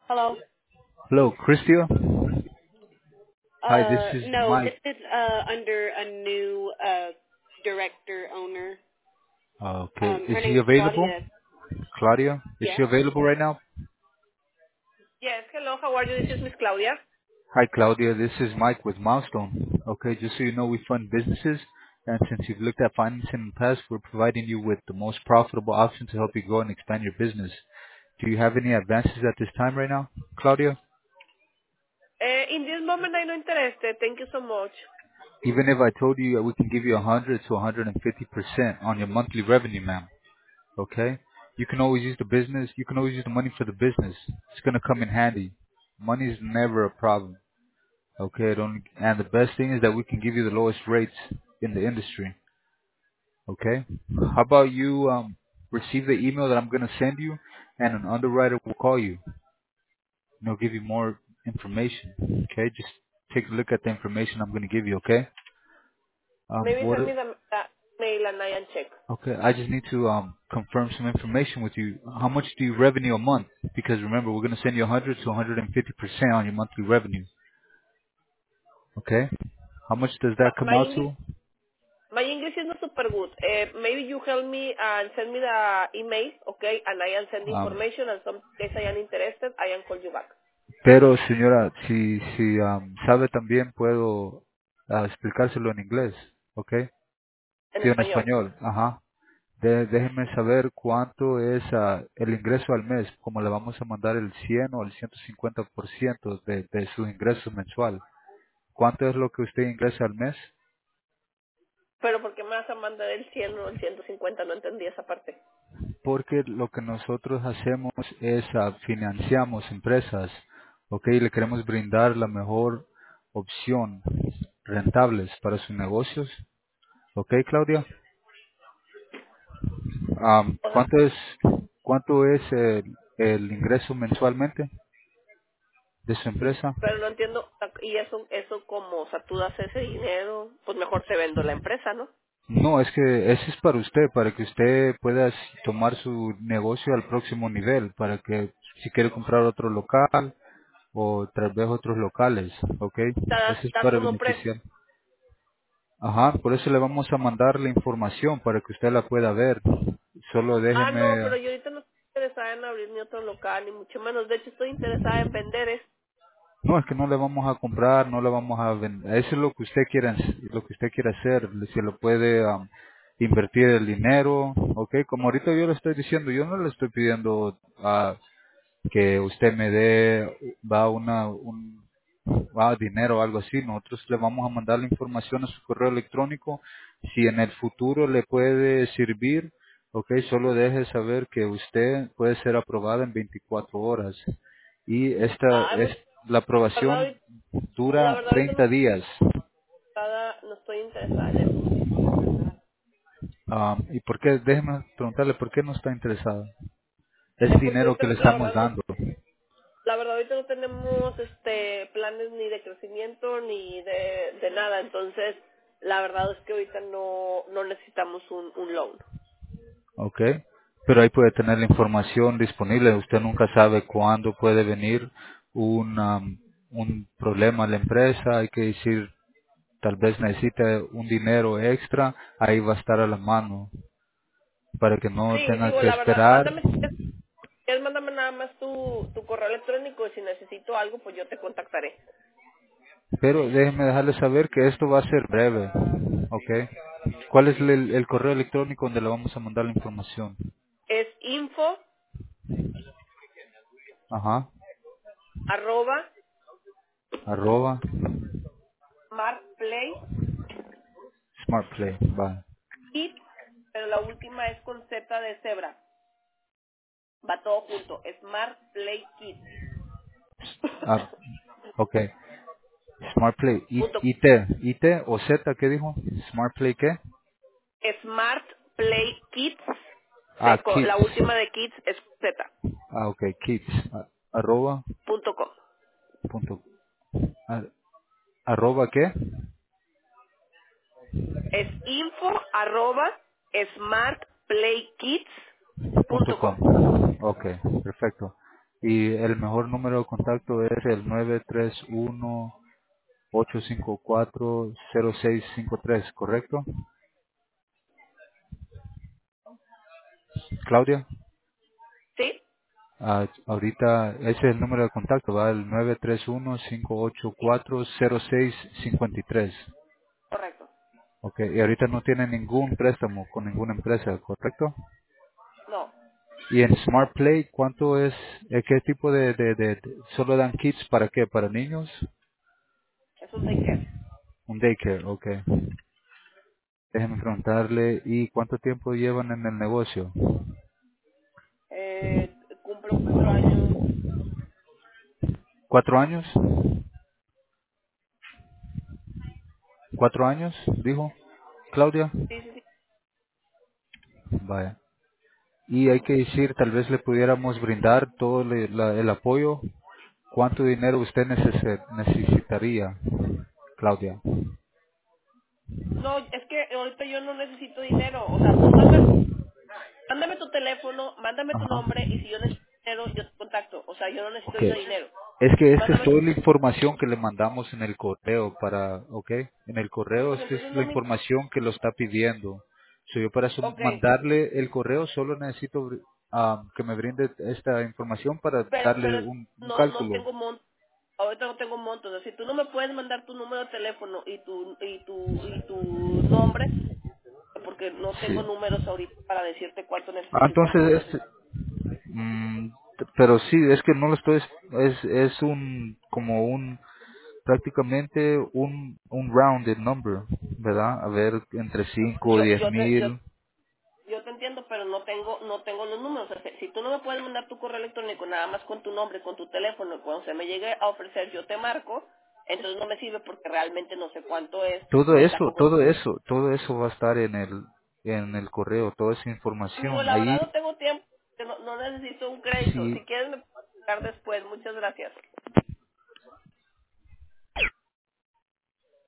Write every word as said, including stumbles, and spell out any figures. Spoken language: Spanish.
Hello. Hello, Christia. Hi, this Uh, is no, this Mike. is uh under a new uh director owner. Uh, okay, Um, is her he name's available? Claudia. Claudia, is Yes. she available right now? Yes. Hello. How are you? This is Miss Claudia. Hi, Claudia. This is Mike with Milestone. Okay, just so you know, we fund businesses, and since you've looked at financing in the past, we're providing you with the most profitable option to help you grow and expand your business. Do you have any advances at this time right now, Claudia? Uh, in this moment, I'm not interested. Thank you so much. Even if I told you that we can give you one hundred to one hundred fifty percent on your monthly revenue, ma'am. Okay? You can always use the business. You can always use the money for the business. It's gonna come in handy. Money is never a problem. Okay? It only, and the best thing is that we can give you the lowest rates in the industry. Okay? How about you um receive the email that I'm gonna send you, and an underwriter will call you. And they'll give you more information. Okay? Just take a look at the information I'm gonna give you. Okay? Um, Maybe what? send me the, the mail and I can check. Okay, I just need to um confirm some information with you. How much do you revenue a month? Because remember, we're going to send you one hundred to one hundred fifty percent on your monthly revenue. Okay? How much does My, that come my out English, to? my English is not super good. Uh, maybe you help me and send me the email, okay? And I can send the Um, information and some case I am interested, I can call you back. pero señora, si si um, sabe también puedo ah, explicárselo en inglés, ¿ok? En Sí, en español. español. Ajá. De- déjeme saber cuánto es ah, el ingreso al mes, como le vamos a mandar el cien o el ciento cincuenta por ciento de, de su ingreso mensual. ¿Cuánto es lo que usted ingresa al mes? Pero ¿por qué me vas a mandar el cien o el ciento cincuenta? No entendí esa parte. Porque lo que nosotros hacemos es ah, financiamos empresas, ¿ok? Y le queremos brindar la mejor opción rentables para sus negocios, ¿ok, Claudia? Am, O sea, ¿cuánto es cuánto es el, el ingreso mensualmente de su empresa? pero no entiendo. Y eso, eso como, o sea, tú das ese dinero, pues mejor te vendo la empresa, ¿no? No, es que ese es para usted, para que usted pueda s- tomar su negocio al próximo nivel, para que si quiere comprar otro local o tal vez otros locales, ¿ok? Te das, Eso es das para como precio. beneficiar. Ajá, por eso le vamos a mandar la información para que usted la pueda ver. Solo Ah, no, déjeme. pero yo ahorita no estoy interesada en abrir ni otro local, ni mucho menos. De hecho, estoy interesada en vender es. No, es que no le vamos a comprar, no le vamos a vender. Eso es lo que usted quiera, lo que usted quiera hacer. Si lo puede am, invertir el dinero, ¿ok? Como ahorita yo le estoy diciendo, yo no le estoy pidiendo a que usted me dé va una un va dinero o algo así, nosotros le vamos a mandar la información a su correo electrónico. Si en el futuro le puede servir, ok, solo deje saber que usted puede ser aprobada en veinticuatro horas. Y esta Ah, es pues, la la verdad, aprobación ahorita- la dura verdad, ahorita no treinta estoy días. interesada, no estoy interesada en eso. Ah, ¿y por qué? Déjeme preguntarle, ¿por qué no está interesada? Es Porque dinero ahorita, que le la estamos verdad, no, dando. la verdad, ahorita no tenemos este planes ni de crecimiento ni de, de nada. Entonces, la verdad es que ahorita no, no necesitamos un, un loan. Ok, pero ahí puede tener la información disponible. Usted nunca sabe cuándo puede venir un, am, un problema a la empresa. Hay que decir, tal vez necesite un dinero extra. Ahí va a estar a la mano para que no Sí, tenga digo, que la verdad, esperar. mándame, si quieres, si quieres, mándame nada más tu, tu correo electrónico y si necesito algo, pues yo te contactaré. Pero déjeme dejarle saber que esto va a ser breve. Ok. ¿Cuál es el, el correo electrónico donde le vamos a mandar la información? Es info Ajá. arroba Arroba smartplay SmartPlay. Va. kids, pero la última es con Z de cebra. Va todo junto. Smartplay kids. Ah, ok. Smart Play, I- punto, IT, IT o Z, ¿qué dijo? Smart Play, ¿qué? Smartplay kids. Ah, De, co- Kids. la última de kids es Z. Ah, ok, Kids. Ah, arroba, Punto com. punto, ah, arroba, ¿qué? Es info arroba smartplaykids Punto punto com. com. Ok, perfecto. Y el mejor número de contacto es el nueve tres uno, ocho cinco cuatro, cero seis cinco tres, ¿correcto? Claudia, ¿Sí? ah, ahorita ese es el número de contacto, va el nueve tres uno, cinco ocho Sí, cuatro, cero seis cinco tres. correcto. Ok, y ahorita no tiene ningún préstamo con ninguna empresa, ¿correcto? No, Y en Smart Play, ¿cuánto es, eh, qué tipo de, de, de, de- solo dan kits para qué? ¿Para niños? es un daycare. Un daycare, ok. Déjenme preguntarle, ¿y cuánto tiempo llevan en el negocio? Eh, cumplo cuatro años. ¿Cuatro años? ¿Cuatro años? Dijo Claudia. Sí, sí, sí. Vaya. Y hay que decir, tal vez le pudiéramos brindar todo le- la- el apoyo. ¿Cuánto dinero usted necesi- necesitaría, Claudia? No, es que ahorita yo no necesito dinero. O sea, póngame, mándame tu teléfono, mándame tu Ajá. nombre y si yo necesito dinero, yo te contacto. O sea, yo no necesito Ok. ahorita dinero. Es que esta es Mándame tu... toda la información que le mandamos en el correo para, ok. En el correo Pues esta entonces es la no me... información que lo está pidiendo. So, yo para eso Ok, mandarle el correo solo necesito ah, que me brinde esta información para pero, darle pero un, un no, no cálculo. tengo monto. Ahorita no tengo montos. O sea, si tú no me puedes mandar tu número de teléfono y tu, y tu, y tu nombre, porque no Sí. tengo números ahorita para decirte cuánto Ah, necesito y cuánto no entonces, necesito. este, mm, t- pero sí, es que no lo estoy, es, es un, como un, prácticamente un, un rounded number, ¿verdad? A ver, entre cinco o Yo, diez yo, te, yo mil. Yo te entiendo, pero no tengo no tengo los números. O sea, si si tú no me puedes mandar tu correo electrónico nada más con tu nombre, con tu teléfono, cuando se me llegue a ofrecer yo te marco, entonces no me sirve porque realmente no sé cuánto es Todo y eso, tampoco... todo eso, todo eso va a estar en el, en el correo, toda esa Amigo, información. la Ahí, verdad no tengo tiempo, que no, no necesito un crédito. sí, Si quieres me puedes pagar después. Muchas gracias.